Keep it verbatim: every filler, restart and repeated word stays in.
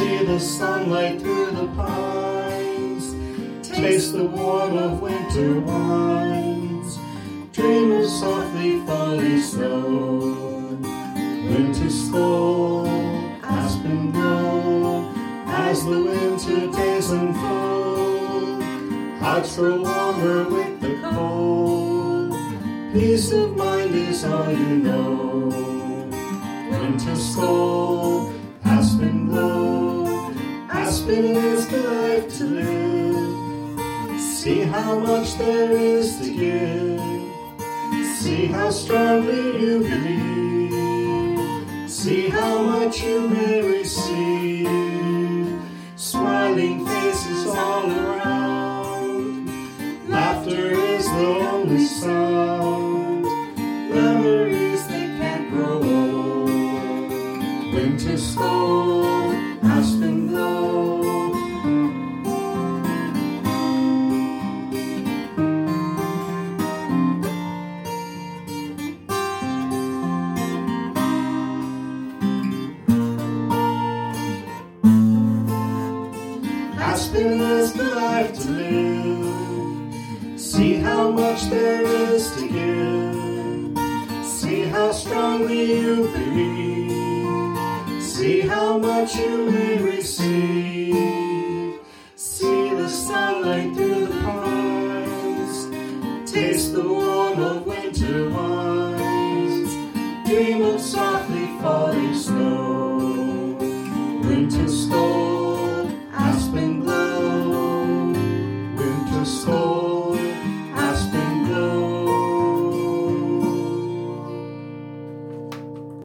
See the sunlight through the pines, taste the warmth of winter wines, dream of softly falling snow. Winter scold, aspen blow, as the winter days unfold. Hearts grow warmer with the cold, peace of mind is all you know. Winter scold, aspen blow, aspen is the life to live. See how much there is to give, see how strongly you believe, see how much you may receive. Smiling faces all around, laughter is the only sound, memories that can't grow old. Winter scold, aspen blow. Aspen is the life to live, see how much there is to give, see how strongly you believe, see how much you may receive. See the sunlight through the pines, taste the warmth of winter wines, dream of softly falling snow. Winter scold, aspen blow, winter scold.